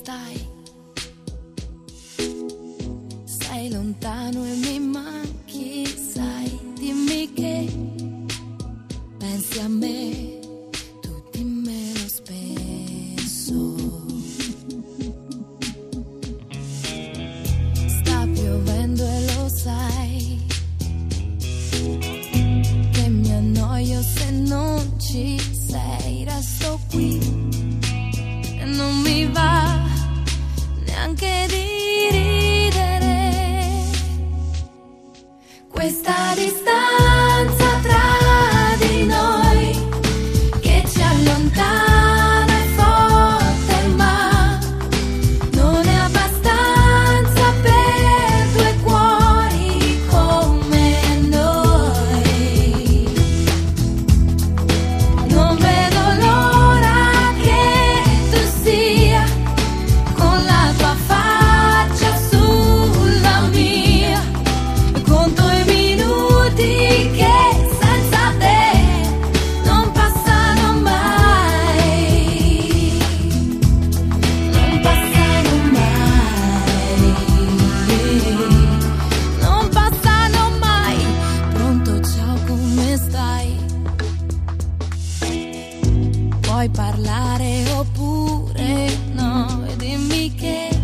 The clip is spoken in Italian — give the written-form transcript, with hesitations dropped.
stai? Sei lontano e mi manchi, sai, dimmi che pensi a me, tu dimmelo spesso. Sta piovendo e lo sai, che mi annoio se non ci sei, resto qui e non mi va neanche di ridere. Questa distanza tra di noi che ci allontana è forte, ma non è abbastanza per due cuori come noi. Non vedo l'ora che tu sia con la tua faccia sulla mia, e conto i minuti che senza te non passano mai, non passano mai, non passano mai. Pronto, ciao, come stai? Puoi parlare oppure no, e dimmi che